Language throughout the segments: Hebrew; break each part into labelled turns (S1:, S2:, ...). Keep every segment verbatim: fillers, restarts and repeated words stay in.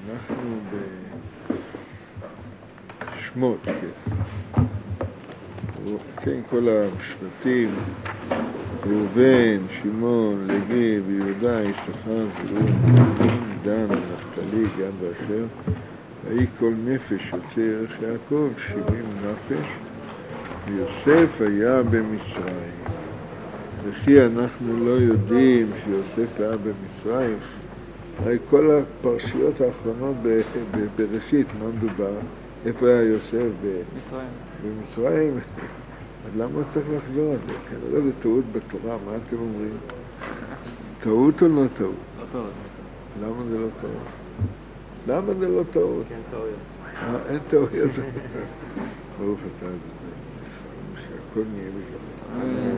S1: אנחנו בשמות, כן. כן, כל השבטים, ראובן, שמעון, לוי, ויהודה, יששכר, זבולון, דן, נפתלי, גד ואשר. ויהי כל נפש יוצא ערך יעקב, שבעים נפש, ויוסף היה במצרים. וכי אנחנו לא יודעים שיוסף היה במצרים, הרי כל הפרשיות האחרונות בראשית, מה מדובר? איפה היה יוסף?
S2: במצרים.
S1: במצרים. אז למה צריך לחזור על זה? כנראה זה טעות בתורה, מה אתם אומרים? טעות או לא טעות?
S2: לא טעות.
S1: למה זה לא טעות? למה זה לא טעות?
S2: כן, טעויות.
S1: אה, אין טעויות. ברוך אתה זה. שהכל נהיה בגלל.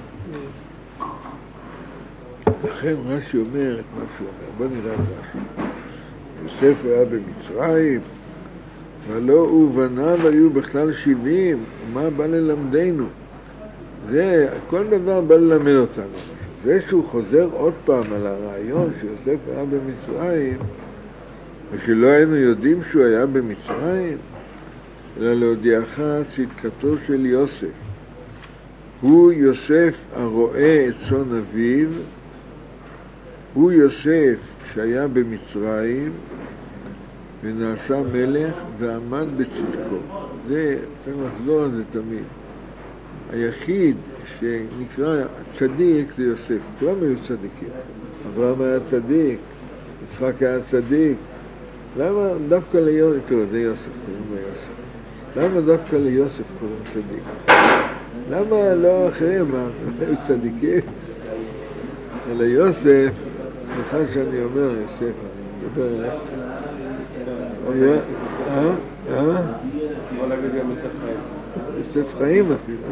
S1: לכן רש"י אומר את מה שהוא אומר. בוא נראה את רש"י. יוסף היה במצרים, ולא הוא ובניו היו בכלל שבעים. מה בא ללמדנו? זה, כל דבר בא ללמד אותנו. זה שהוא חוזר עוד פעם על הרעיון שיוסף היה במצרים, ושלא היינו יודעים שהוא היה במצרים, אלא להודיעך צדקתו של יוסף. הוא יוסף הרואה את צאן אביו, הוא יוסף שהיה במצרים ונעשה מלך ועמד בצדקו. זה, צריך לחזור על זה תמיד. היחיד שנקרא צדיק זה יוסף. כולם היו צדיקים. אברהם היה צדיק, יצחק היה צדיק. למה דווקא ליוסף, תראו, זה יוסף, קוראים לו יוסף. למה דווקא ליוסף קוראים צדיק? למה לא אחרים, מה, היו צדיקים? אלא יוסף, סליחה שאני אומר יוסף, אני מדבר אליו. היה, אה? אה?
S2: בוא נגיד גם יוסף חיים.
S1: יוסף חיים אפילו.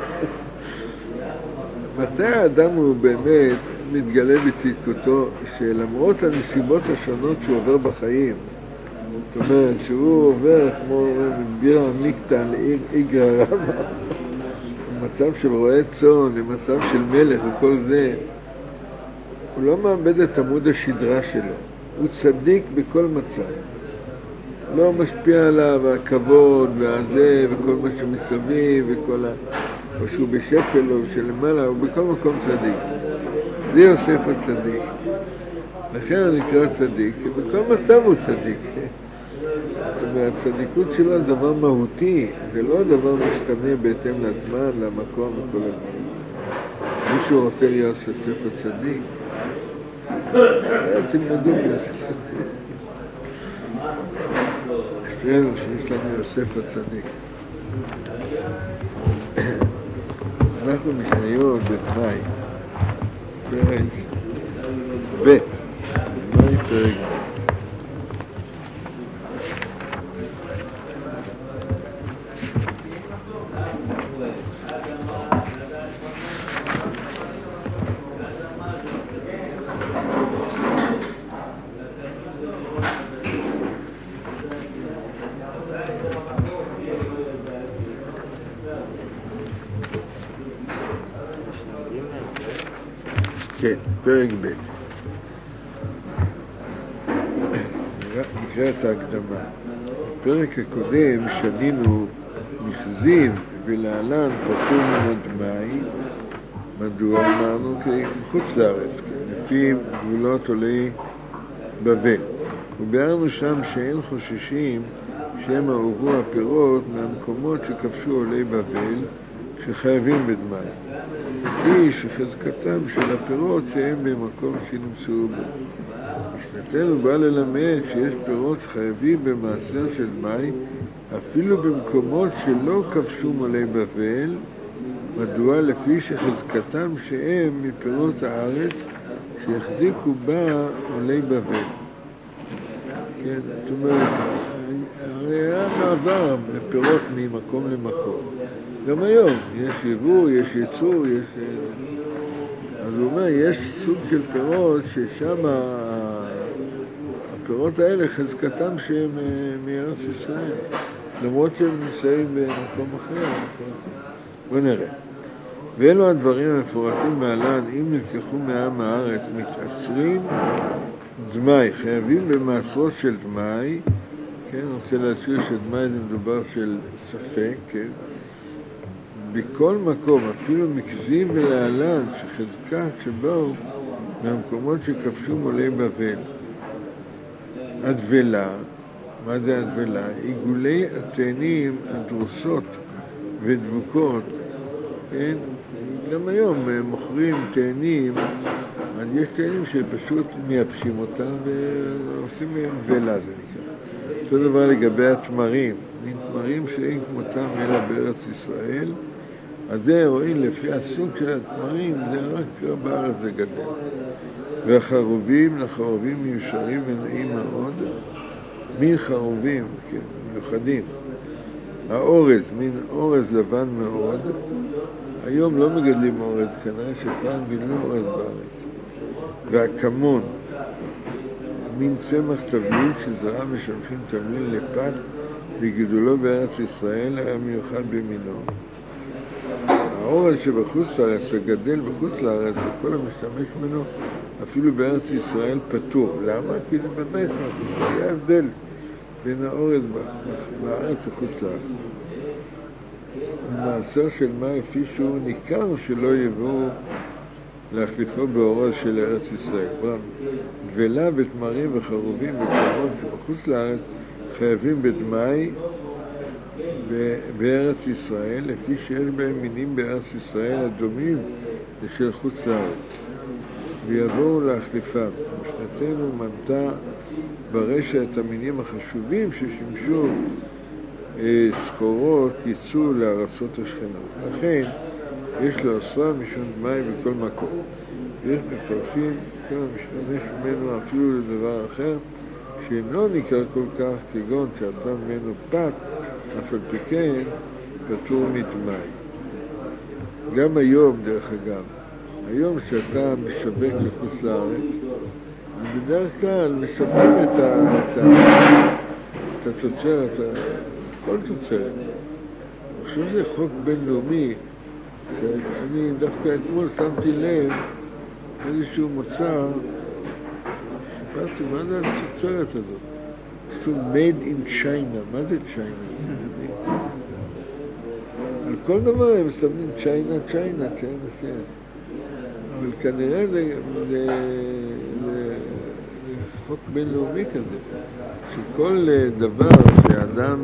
S1: מתי האדם הוא באמת מתגלה בצדקותו, שלמרות הנסיבות השונות שהוא עובר בחיים, זאת אומרת שהוא עובר כמו מבירה עמיקתא לאיגרא רמא, במצב של רועה צאן, למצב של מלך וכל זה, הוא לא מאבד את עמוד השדרה שלו. הוא צדיק בכל מצב. לא משפיע עליו הכבוד והזה וכל מה שמסביב וכל ה... או שהוא בשפל או שלמעלה, הוא בכל מקום צדיק. זה יוסף הצדיק. לכן הוא נקרא צדיק, כי בכל מצב הוא צדיק. זאת אומרת, הצדיקות שלו זה דבר מהותי, זה לא דבר משתנה בהתאם לזמן, למקום וכל הדברים. מישהו רוצה להיות יוסף הצדיק? תלמדו ביוסף. אצלנו שיש לנו יוסף הצדיק. אנחנו משניות במאי, פרק ב', במאי פרק ב'. כן, פרק ב'. נקרא את ההקדמה. בפרק הקודם שנינו מכזיב ולהלן פטור מן הדמאי. מדוע אמרנו? כי מחוץ לארץ, לפי גבולות עולי בבל. וביארנו שם שאין חוששים שהם עורבו הפירות מהמקומות שכבשו עולי בבל שחייבים בדמאי. לפי שחזקתם של הפירות שהם במקום שנמצאו בו. משנתנו בא ללמד שיש פירות שחייבים במעשר של דמאי אפילו במקומות שלא כבשו עולי בבל. מדוע? לפי שחזקתם שהם מפירות הארץ שהחזיקו בה עולי בבל. כן, זאת אומרת, הרי היה מעבר בפירות ממקום למקום. גם היום, יש יבוא, יש ייצור, יש... אז הוא אומר, יש סוג של פירות ששם הפירות האלה חזקתם שהם מארץ ישראל, למרות שהם נמצאים במקום אחר. בוא נראה. ואלו הדברים המפורטים מעלן, אם נלקחו מעם הארץ, מתעשרים דמאי, חייבים במעשרות של דמאי, כן, אני רוצה להזכיר שדמאי זה מדובר של ספק, כן, בכל מקום, אפילו מקזים ולהלן, שחזקת שבאו מהמקומות שכבשו מולי בבל. הדבלה, מה זה הדבלה? עיגולי התאנים הדרוסות ודבוקות, כן? גם היום מוכרים תאנים, אז יש תאנים שפשוט מייבשים אותם ועושים מהם דבלה, זה נקרא. אותו דבר לגבי התמרים, תמרים שאין כמותם אלא בארץ ישראל, אז זה רואים לפי הסוג של התמרים, זה רק בארץ זה גדל. והחרובים, לחרובים מיושרים ונעים מאוד, מין חרובים, כן, מיוחדים. האורז, מין אורז לבן מאוד, היום לא מגדלים אורז, כנראה שפעם גידלו אורז בארץ. והכמון, מין צמח תבליל שזרע משמשים תבליל לפת, וגידולו בארץ ישראל היה מיוחד במינו. האורז שבחוץ לארץ, הגדל בחוץ לארץ, וכל המשתמש ממנו, אפילו בארץ ישראל פטור. למה? כי זה באמת היה הבדל בין האורז בארץ וחוץ לארץ. מעשר של מה אפי שהוא ניכר שלא יבואו להחליפו באורז של ארץ ישראל. דבלה ותמרים וחרובים וכמון שבחוץ לארץ חייבים בדמאי בארץ ישראל, לפי שיש בהם מינים בארץ ישראל הדומים לשל חוץ לארץ. ויבואו להחליפם. משנתנו מנתה ברשע את המינים החשובים ששימשו אה, סחורות ייצוא לארצות השכנות. לכן יש לאוסרה משום דמאי בכל מקום. ויש מפרשים כל המשתמש ממנו אפילו לדבר אחר שאינו ניכר כל כך, כגון שעשה ממנו פת, אף על פי כן פטור מדמאי. גם היום, דרך אגב, היום שאתה משווק לחוץ לארץ, בדרך כלל מספרים את, ה, את, ה, את התוצרת, כל תוצרת. אני חושב שזה חוק בינלאומי, שאני דווקא אתמול שמתי לב איזשהו מוצר, חיפשתי, מה זה התוצרת הזאת? כתוב made in China, מה זה China? על כל דבר הם מסתמנים China, China, China, China. אבל כנראה זה, זה, זה, זה חוק בינלאומי כזה, שכל דבר שאדם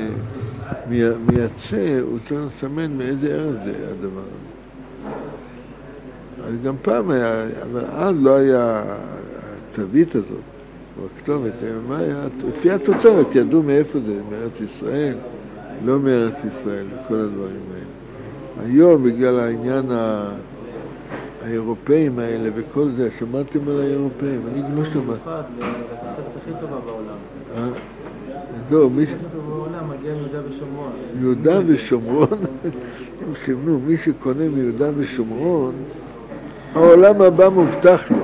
S1: מייצא, הוא צריך לסמן מאיזה ארץ זה הדבר הזה. אז גם פעם היה, אבל אז לא היה התווית הזאת, או הכתובת, מה היה? לפי התוצרת ידעו מאיפה זה, מארץ ישראל, לא מארץ ישראל, וכל הדברים האלה. היום בגלל העניין ה... האירופאים האלה וכל זה, שמעתם על האירופאים? אני לא שמעתי.
S2: צרפת, הצוות הכי טובה בעולם.
S1: זהו, מי ש...
S2: הצוות הכי טובה בעולם מגיע מיהודה ושומרון.
S1: מיהודה ושומרון, הם סימנו, מי שקונה מיהודה ושומרון, העולם הבא מובטח לו.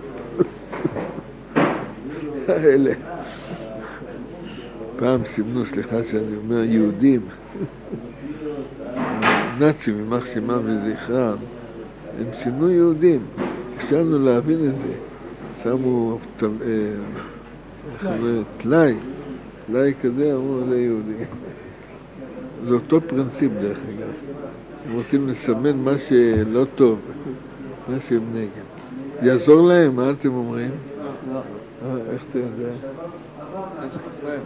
S1: האלה. פעם סימנו, סליחה שאני אומר, יהודים. נאצים, יימח שמם וזכרם. הם סימנו יהודים, קשרנו להבין את זה, שמו תלאי, תלאי כזה, אמרו זה יהודי. זה אותו פרינציפ דרך אגב, הם רוצים לסמן מה שלא טוב, מה שהם נגד. יעזור להם, מה אתם אומרים? איך אתה יודע?
S2: נצח ישראל.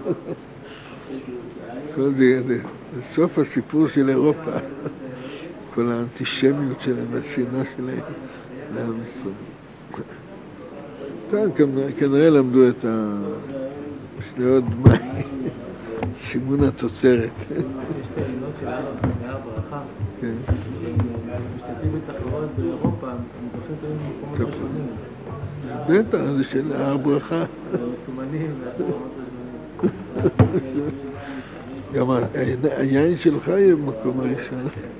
S1: כל זה, זה סוף הסיפור של אירופה. כל האנטישמיות שלהם והשנאה שלהם לעם ישראל. כאן כנראה למדו את המשניות דמאי, סימון התוצרת.
S2: יש פעילות של הר ברכה.
S1: כן.
S2: משתתפים בתחרות באירופה, הם זוכים תמיד במקומות ראשונים.
S1: בטח, זה של הר ברכה.
S2: מסומנים והתחרות ראשונים.
S1: גם היין שלך יהיה במקום הראשון.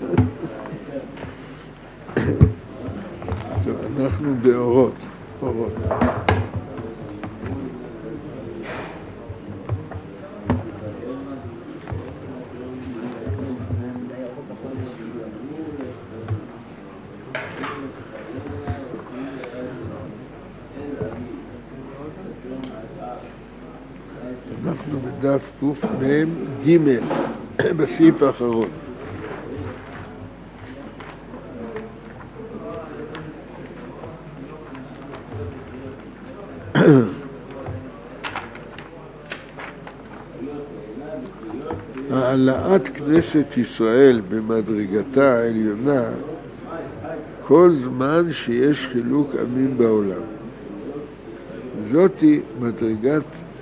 S1: אנחנו באורות, אורות. אנחנו בדף קמ"ג, בסעיף האחרון. העלאת כנסת ישראל במדרגתה העליונה כל זמן שיש חילוק עמים בעולם. זאתי מדרגת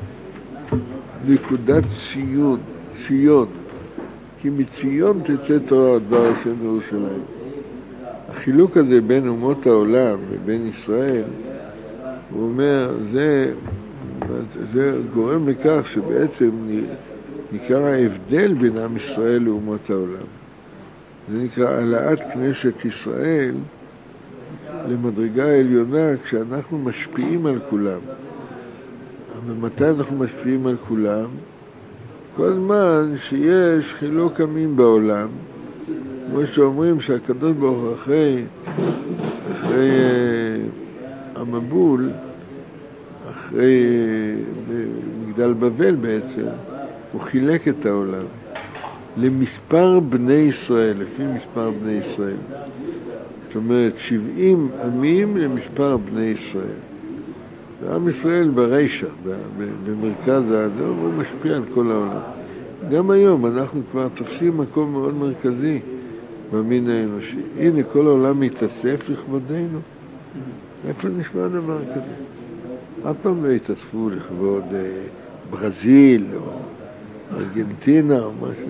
S1: נקודת ציון, ציון, כי מציון תצא תורה דבר השם בירושלים. החילוק הזה בין אומות העולם ובין ישראל, הוא אומר, זה, זה גורם לכך שבעצם נקרא ההבדל בין עם ישראל לאומות העולם. זה נקרא העלאת כנסת ישראל למדרגה העליונה כשאנחנו משפיעים על כולם. ומתי אנחנו משפיעים על כולם? כל זמן שיש חילוק עמים בעולם, כמו שאומרים שהקדוש ברוך הוא אחרי, אחרי uh, המבול, אחרי uh, מגדל בבל בעצם, הוא חילק את העולם למספר בני ישראל, לפי מספר בני ישראל. זאת אומרת, שבעים עמים למספר בני ישראל. ועם ישראל ברשע, במרכז האדום, הוא משפיע על כל העולם. גם היום אנחנו כבר תופסים מקום מאוד מרכזי במין האנושי. הנה, כל העולם מתאסף לכבודנו. איפה נשמע דבר כזה? אף פעם לא התאספו לכבוד אה, ברזיל או ארגנטינה או משהו.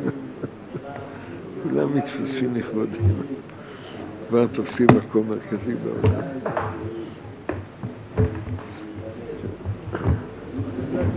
S1: כולם מתפסים לכבודנו. כבר תופסים מקום מרכזי בעולם.